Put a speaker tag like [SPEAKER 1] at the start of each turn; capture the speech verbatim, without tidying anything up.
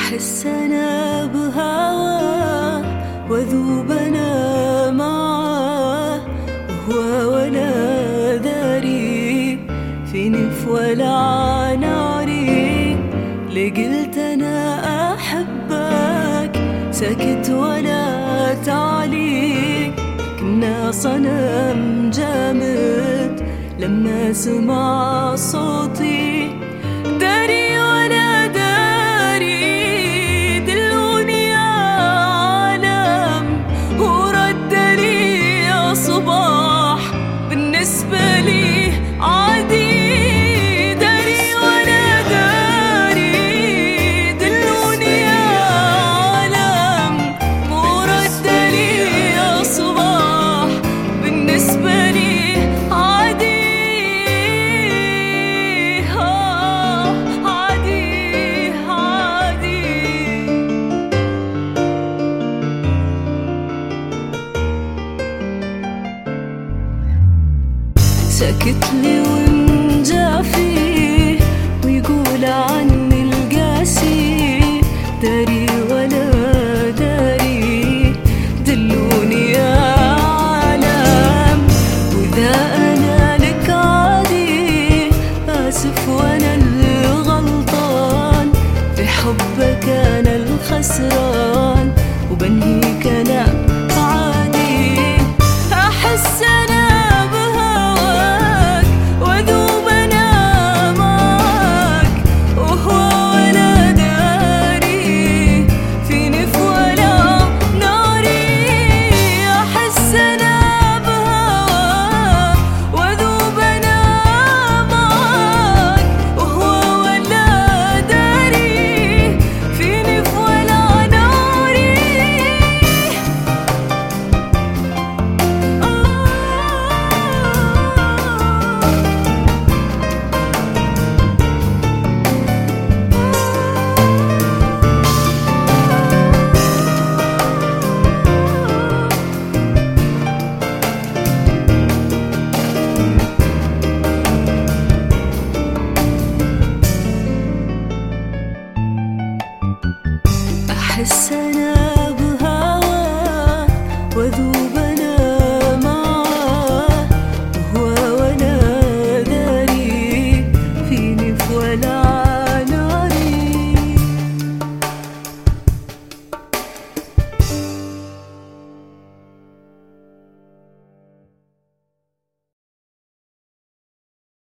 [SPEAKER 1] أحس أنا بهواه وأذوب أنا معاه، وهو ولا داري فيني ولا ناري. لقلت أنا أحبك ساكت ولا تعليق، كنا صنم جامد لما سمع صوتي. داري ولا داري دلوني يا عالم، ورد لي يا صباح بالنسبة لي عادي. داري ولا داري دلوني يا عالم، ورد لي يا صباح بالنسبة لي سكت لي ونجافي ويقول عني القاسي. داري ولا داري دلوني يا عالم، وإذا أنا لك عادي آسف وأنا الغلطان. في حبك أنا الخسران وبنهيك أنا عادي. أحس أنا أحس